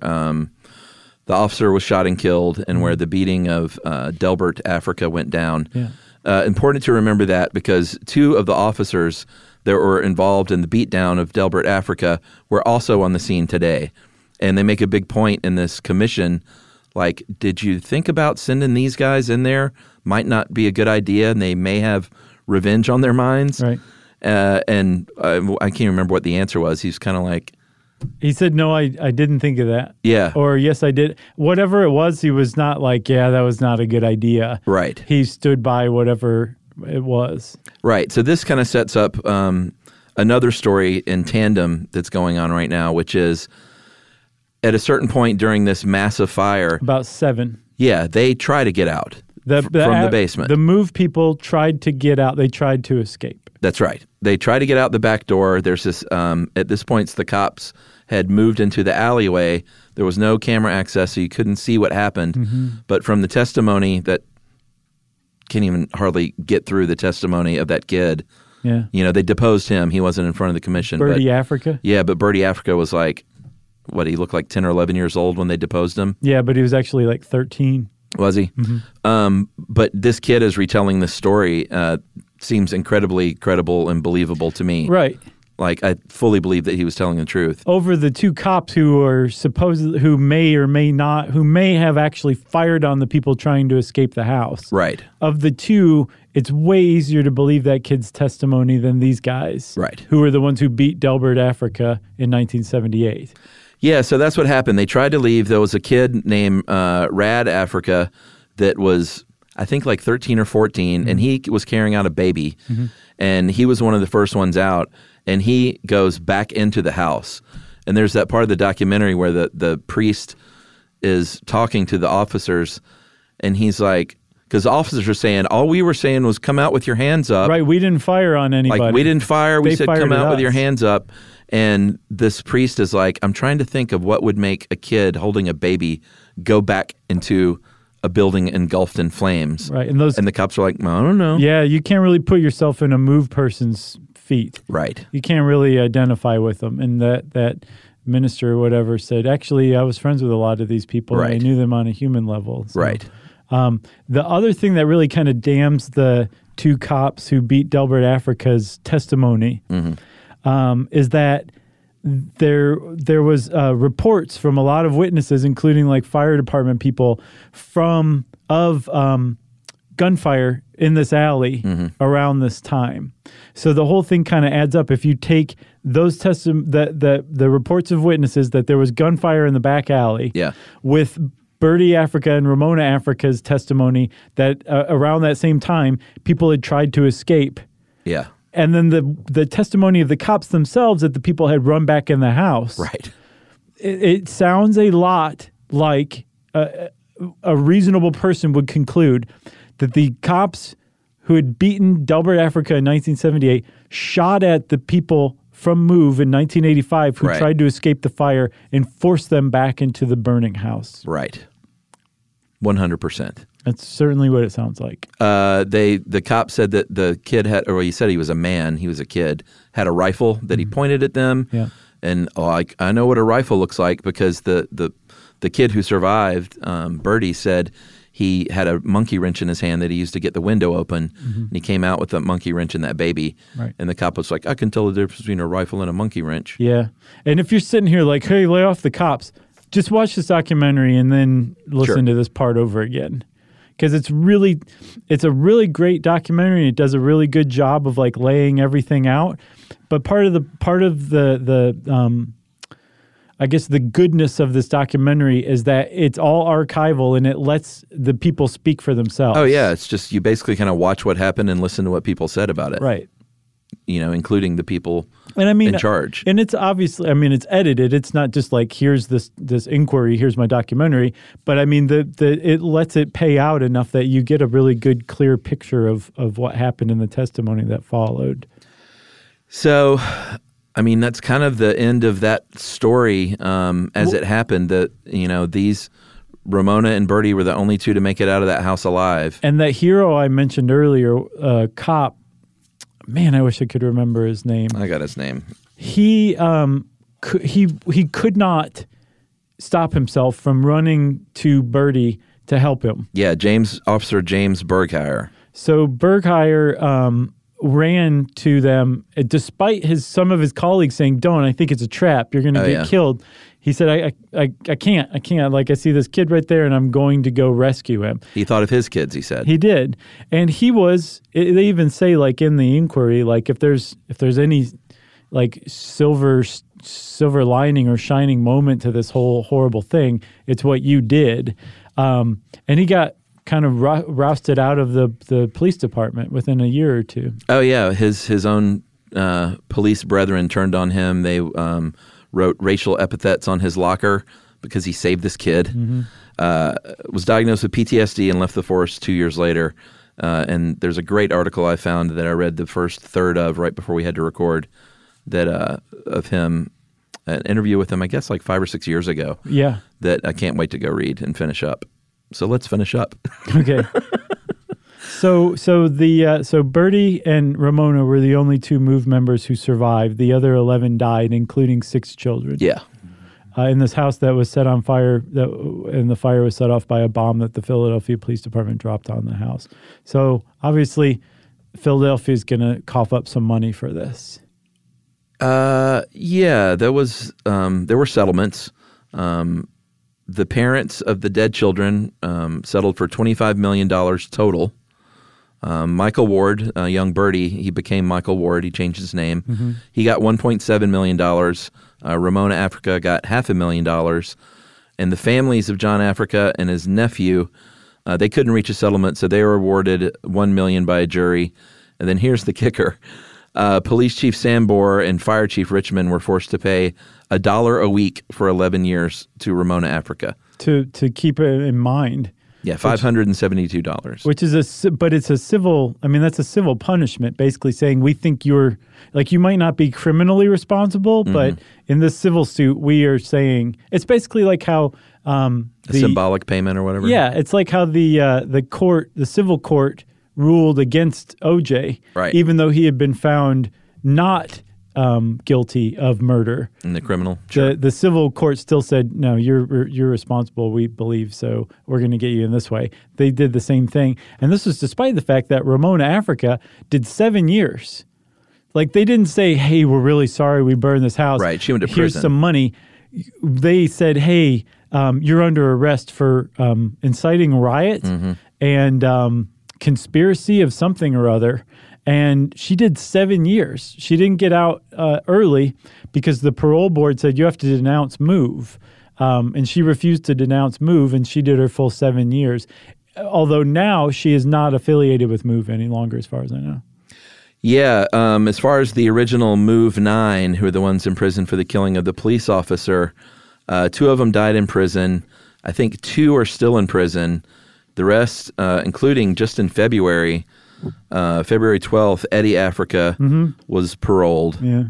E: the officer was shot and killed and where the beating of Delbert Africa went down.
D: Yeah.
E: Important to remember that because 2 of the officers that were involved in the beatdown of Delbert Africa were also on the scene today. And they make a big point in this commission, like, did you think about sending these guys in there? Might not be a good idea, and they may have revenge on their minds.
D: Right.
E: And I can't remember what the answer was. He's kind of like...
D: He said, no, I didn't think of that.
E: Yeah.
D: Or, yes, I did. Whatever it was, he was not like, yeah, that was not a good idea.
E: Right.
D: He stood by whatever it was.
E: Right. So this kind of sets up another story in tandem that's going on right now, which is at a certain point during this massive fire...
D: About 7.
E: Yeah, they try to get out from the basement.
D: The move people tried to get out. They tried to escape.
E: That's right. They try to get out the back door. There's this, at this point, the cops had moved into the alleyway. There was no camera access, so you couldn't see what happened. Mm-hmm. But from the testimony that can't even hardly get through the testimony of that kid.
D: Yeah.
E: You know, they deposed him. He wasn't in front of the commission.
D: Birdie Africa?
E: Yeah, but Birdie Africa was like, what, he looked like 10 or 11 years old when they deposed him?
D: Yeah, but he was actually like 13.
E: Was he? Mm-hmm. But this kid is retelling this story. Seems incredibly credible and believable to me.
D: Right.
E: Like, I fully believe that he was telling the truth.
D: Over the 2 cops who may have actually fired on the people trying to escape the house.
E: Right.
D: Of the 2, it's way easier to believe that kid's testimony than these guys.
E: Right.
D: Who were the ones who beat Delbert Africa in 1978.
E: Yeah, so that's what happened. They tried to leave. There was a kid named Rad Africa that was, I think, like 13 or 14, mm-hmm. and he was carrying out a baby, mm-hmm. and he was one of the first ones out, and he goes back into the house. And there's that part of the documentary where the priest is talking to the officers, and he's like, because the officers are saying, all we were saying was come out with your hands up.
D: Right, we didn't fire on anybody.
E: Like, we didn't fire. We said come out with your hands up. And this priest is like, I'm trying to think of what would make a kid holding a baby go back into a building engulfed in flames.
D: Right, and the
E: cops are like, I don't know.
D: Yeah, you can't really put yourself in a move person's feet.
E: Right.
D: You can't really identify with them. And that minister or whatever said, actually, I was friends with a lot of these people.
E: Right.
D: And I knew them on a human level. So,
E: right.
D: The other thing that really kind of damns the 2 cops who beat Delbert Africa's testimony mm-hmm. Is that there was reports from a lot of witnesses, including like fire department people, of gunfire in this alley mm-hmm. around this time. So the whole thing kind of adds up. If you take those the reports of witnesses that there was gunfire in the back alley, with Birdie Africa and Ramona Africa's testimony that around that same time people had tried to escape.
E: Yeah.
D: And then the testimony of the cops themselves that the people had run back in the house.
E: Right.
D: It sounds a lot like a reasonable person would conclude that the cops who had beaten Delbert Africa in 1978 shot at the people from MOVE in 1985 who tried to escape the fire and forced them back into the burning house.
E: Right. 100%.
D: That's certainly what it sounds like.
E: The cop said that the kid had, or he said he was a man, he was a kid, had a rifle that he pointed at them.
D: Yeah.
E: And I know what a rifle looks like because the kid who survived, Birdie, said he had a monkey wrench in his hand that he used to get the window open, and he came out with the monkey wrench and that baby.
D: Right.
E: And the cop was like, I can tell the difference between a rifle and a monkey wrench.
D: Yeah. And if you're sitting here like, hey, lay off the cops, just watch this documentary and then listen to this part over again. Because it's a really great documentary, and it does a really good job of like laying everything out. But part of the I guess the goodness of this documentary is that it's all archival and it lets the people speak for themselves.
E: Oh yeah, it's just you basically kind of watch what happened and listen to what people said about it.
D: Right.
E: Including the people in charge.
D: And it's obviously, it's edited. It's not just like, here's this inquiry, here's my documentary. But it lets it pay out enough that you get a really good, clear picture of what happened in the testimony that followed.
E: So, that's kind of the end of that story as it happened. That these Ramona and Bertie were the only two to make it out of that house alive.
D: And that hero I mentioned earlier, cop. Man, I wish I could remember his name.
E: I got his name.
D: He could not stop himself from running to Bertie to help him.
E: Yeah, Officer James Bergheyer.
D: So Bergheyer ran to them, despite some of his colleagues saying, "Don't! I think it's a trap. You're going to get killed." He said, I can't. Like, I see this kid right there, and I'm going to go rescue him.
E: He thought of his kids, he said.
D: He did. And they even say, like, in the inquiry, like, if there's any, like, silver lining or shining moment to this whole horrible thing, it's what you did. And he got kind of rousted out of the police department within a year or two.
E: Oh, yeah. His own police brethren turned on him. They wrote racial epithets on his locker because he saved this kid. Was diagnosed with PTSD and left the force 2 years later. And there's a great article I found that I read the first third of right before we had to record that of him, an interview with him, I guess like 5 or 6 years ago.
D: Yeah.
E: That I can't wait to go read and finish up. So let's finish up.
D: Okay. So Bertie and Ramona were the only two MOVE members who survived. The other 11 died, including 6 children.
E: Yeah.
D: In this house that was set on fire, and the fire was set off by a bomb that the Philadelphia Police Department dropped on the house. So obviously, Philadelphia is going to cough up some money for this.
E: Yeah, there were settlements. The parents of the dead children settled for $25 million total. Michael Ward, young Bertie, he became Michael Ward. He changed his name. He got $1.7 million. Ramona Africa got $500,000. And the families of John Africa and his nephew, they couldn't reach a settlement, so they were awarded $1 million by a jury. And then here's the kicker. Police Chief Sambor and Fire Chief Richmond were forced to pay $1 a week for 11 years to Ramona Africa.
D: To keep it in mind.
E: Yeah, $572.
D: Which is it's a civil, that's a civil punishment, basically saying we think you might not be criminally responsible, but in this civil suit, we are saying, it's basically like how
E: a symbolic payment or whatever.
D: Yeah, it's like how the civil court ruled against OJ,
E: right,
D: even though he had been found not guilty of murder.
E: In the criminal, sure.
D: The civil court still said, no, you're responsible, we believe, so we're going to get you in this way. They did the same thing. And this was despite the fact that Ramona Africa did 7 years. Like, they didn't say, hey, we're really sorry we burned this house.
E: Right, she went to prison.
D: Here's some money. They said, hey, you're under arrest for inciting riot and conspiracy of something or other. And she did 7 years. She didn't get out early because the parole board said you have to denounce MOVE. And she refused to denounce MOVE, and she did her full 7 years. Although now she is not affiliated with MOVE any longer, as far as I know.
E: Yeah, as far as the original MOVE 9, who are the ones in prison for the killing of the police officer, 2 of them died in prison. I think 2 are still in prison. The rest, including just in February 12th, Eddie Africa was paroled.
D: Yeah.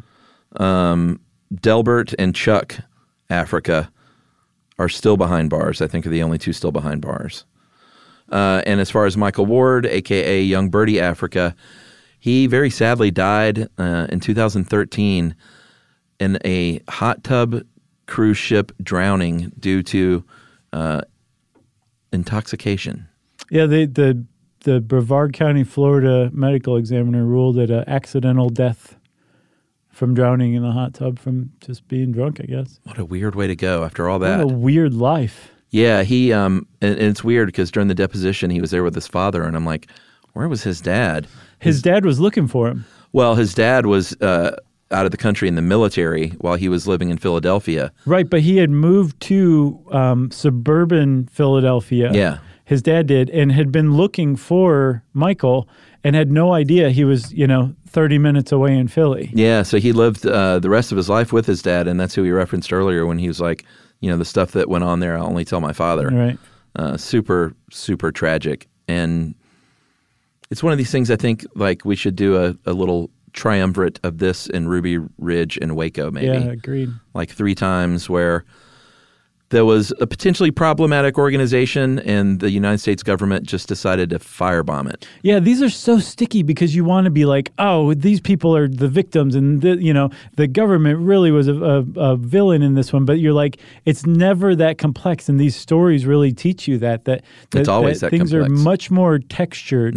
E: Delbert and Chuck Africa are still behind bars. I think are the only 2 still behind bars. And as far as Michael Ward, a.k.a. Young Bertie Africa, he very sadly died in 2013 in a hot tub cruise ship drowning due to intoxication.
D: Yeah, the Brevard County, Florida medical examiner ruled it an accidental death from drowning in the hot tub from just being drunk, I guess.
E: What a weird way to go after all that.
D: What a weird life.
E: Yeah, he and it's weird because during the deposition he was there with his father, and I'm like, where was his dad?
D: His dad was looking for him.
E: Well, his dad was out of the country in the military while he was living in Philadelphia.
D: Right, but he had moved to suburban Philadelphia.
E: Yeah.
D: His dad did, and had been looking for Michael and had no idea he was, 30 minutes away in Philly.
E: Yeah, so he lived the rest of his life with his dad, and that's who he referenced earlier when he was like, the stuff that went on there, I'll only tell my father.
D: Right.
E: Super, super tragic. And it's one of these things I think like we should do a little triumvirate of this in Ruby Ridge and Waco, maybe.
D: Yeah, agreed.
E: Like 3 times where there was a potentially problematic organization and the United States government just decided to firebomb it.
D: Yeah, these are so sticky because you want to be like, oh, these people are the victims and, the government really was a villain in this one. But you're like, it's never that complex. And these stories really teach you that
E: it's always that
D: things
E: complex.
D: Are much more textured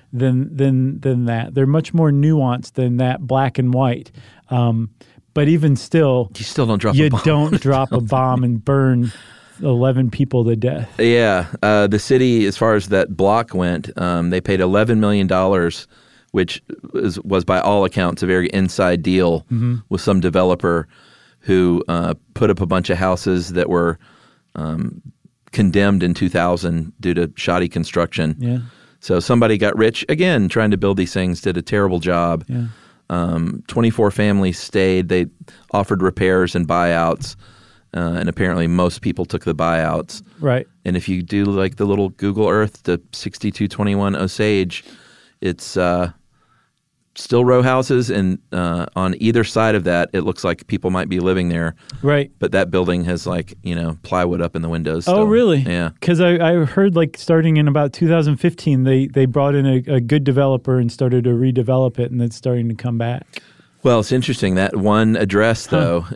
D: than that. They're much more nuanced than that black and white. But even still,
E: you still don't drop a bomb.
D: You don't drop a bomb and burn 11 people to death.
E: Yeah. The city, as far as that block went, they paid $11 million, which was by all accounts a very inside deal with some developer who put up a bunch of houses that were condemned in 2000 due to shoddy construction.
D: Yeah.
E: So somebody got rich, again, trying to build these things, did a terrible job.
D: Yeah.
E: 24 families stayed. They offered repairs and buyouts, and apparently most people took the buyouts.
D: Right.
E: And if you do like the little Google Earth, the 6221 Osage, it's still row houses, and on either side of that, it looks like people might be living there.
D: Right.
E: But that building has plywood up in the windows still.
D: Oh, really?
E: Yeah.
D: Because I heard starting in about 2015, they brought in a good developer and started to redevelop it, and it's starting to come back.
E: Well, it's interesting. That one address, though,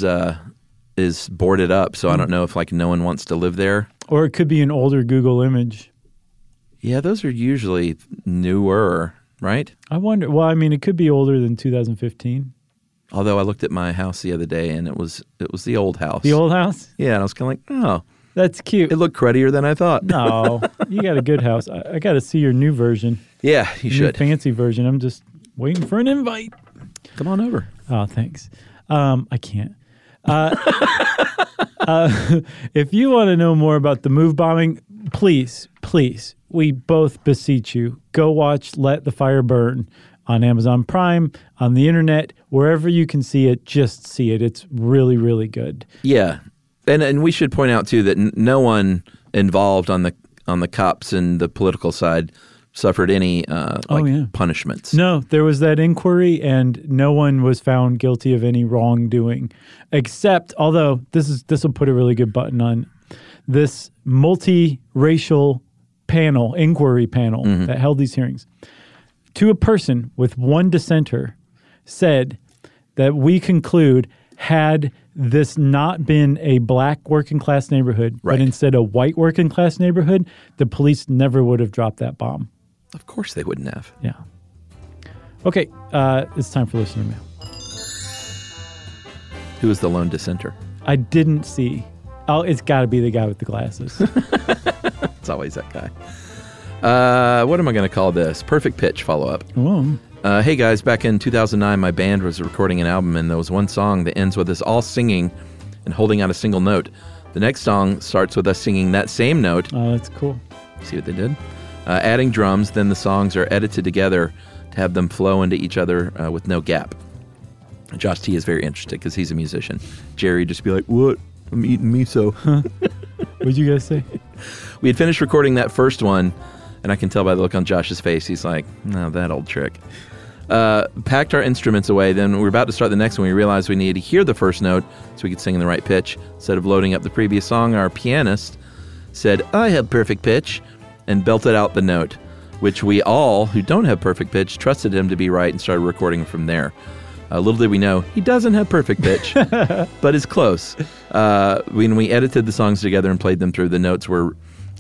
E: is boarded up, so I don't know if no one wants to live there.
D: Or it could be an older Google image.
E: Yeah, those are usually newer, right?
D: I wonder. Well, I mean, it could be older than 2015.
E: Although I looked at my house the other day, and it was the old house.
D: The old house?
E: Yeah, and I was kind of like, oh.
D: That's cute.
E: It looked cruddier than I thought.
D: No, you got a good house. I got to see your new version.
E: Yeah, you should.
D: New fancy version. I'm just waiting for an invite.
E: Come on over.
D: Oh, thanks. I can't. If you want to know more about the move bombing, please, we both beseech you, go watch Let the Fire Burn on Amazon Prime, on the internet, wherever you can see it, just see it. It's really, really good.
E: Yeah. And we should point out, too, that no one involved on the cops and the political side suffered any punishments.
D: No, there was that inquiry, and no one was found guilty of any wrongdoing, except, although this will put a really good button on this multiracial inquiry panel that held these hearings. To a person with one dissenter, said that we conclude had this not been a black working class neighborhood,
E: right,
D: but instead a white working class neighborhood, the police never would have dropped that bomb.
E: Of course they wouldn't have.
D: Yeah. Okay, it's time for listener mail.
E: Who is the lone dissenter?
D: I didn't see. Oh, it's got to be the guy with the glasses.
E: It's always that guy. What am I going to call this? Perfect pitch follow-up.
D: Oh.
E: Hey guys, back in 2009, my band was recording an album, and there was one song that ends with us all singing and holding out a single note. The next song starts with us singing that same note.
D: Oh, that's cool.
E: See what they did? Adding drums, then the songs are edited together to have them flow into each other with no gap. Josh T is very interested because he's a musician. Jerry just be like, what? I'm eating miso.
D: What'd you guys say?
E: We had finished recording that first one, and I can tell by the look on Josh's face, he's like, no, that old trick. Packed our instruments away, then we were about to start the next one. We realized we needed to hear the first note so we could sing in the right pitch. Instead of loading up the previous song, our pianist said, I have perfect pitch, and belted out the note, which we all, who don't have perfect pitch, trusted him to be right and started recording from there. Little did we know, he doesn't have perfect pitch, but is close. When we edited the songs together and played them through, the notes were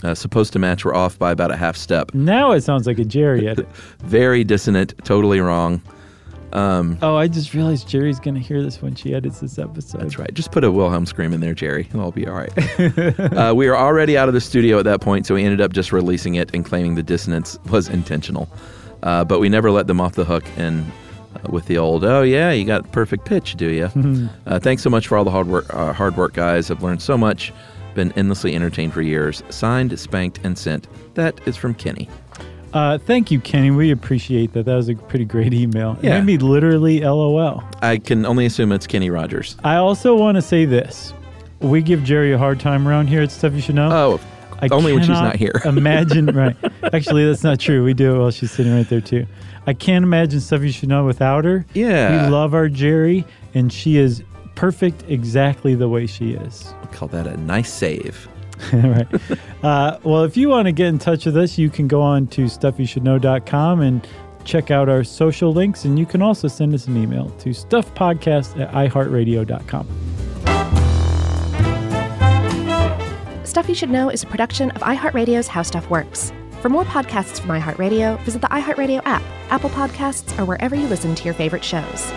E: supposed to match were off by about a half step.
D: Now it sounds like a Jerry edit.
E: Very dissonant, totally wrong.
D: I just realized Jerry's going to hear this when she edits this episode.
E: That's right. Just put a Wilhelm scream in there, Jerry. It'll all be all right. We were already out of the studio at that point, so we ended up just releasing it and claiming the dissonance was intentional. But we never let them off the hook and with the old, oh, yeah, you got perfect pitch, do you? Thanks so much for all the hard work, guys. I've learned so much. Been endlessly entertained for years. Signed, spanked, and sent. That is from Kenny.
D: Thank you, Kenny. We appreciate that. That was a pretty great email.
E: Yeah.
D: It made me literally LOL.
E: I can only assume it's Kenny Rogers.
D: I also want to say this. We give Jerry a hard time around here at Stuff You Should Know.
E: Oh, only when she's not here.
D: Imagine, right. Actually, that's not true. We do it while she's sitting right there, too. I can't imagine Stuff You Should Know without her.
E: Yeah.
D: We love our Jerry, and she is perfect exactly the way she is.
E: We call that a nice save.
D: Right. Well, if you want to get in touch with us, you can go on to stuffyoushouldknow.com and check out our social links. And you can also send us an email to stuffpodcast@iheartradio.com.
F: Stuff You Should Know is a production of iHeartRadio's How Stuff Works. For more podcasts from iHeartRadio, visit the iHeartRadio app, Apple Podcasts, or wherever you listen to your favorite shows.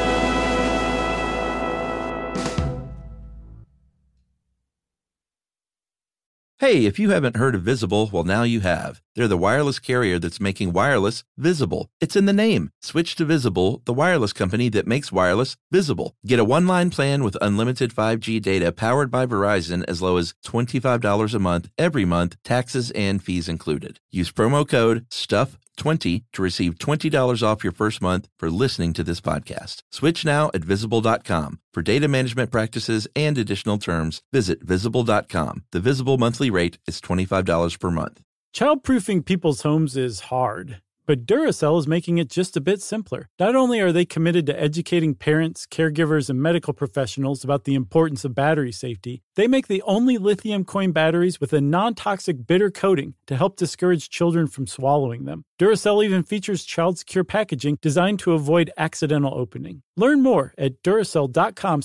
E: Hey, if you haven't heard of Visible, well, now you have. They're the wireless carrier that's making wireless visible. It's in the name. Switch to Visible, the wireless company that makes wireless visible. Get a one-line plan with unlimited 5G data powered by Verizon as low as $25 a month, every month, taxes and fees included. Use promo code STUFF20 to receive $20 off your first month for listening to this podcast. Switch now at Visible.com. For data management practices and additional terms, visit Visible.com. The Visible monthly rate is $25 per month.
D: Childproofing people's homes is hard, but Duracell is making it just a bit simpler. Not only are they committed to educating parents, caregivers, and medical professionals about the importance of battery safety, they make the only lithium coin batteries with a non-toxic bitter coating to help discourage children from swallowing them. Duracell even features child-secure packaging designed to avoid accidental opening. Learn more at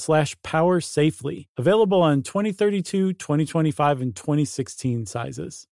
D: Duracell.com/powersafely. Available on 2032, 2025, and 2016 sizes.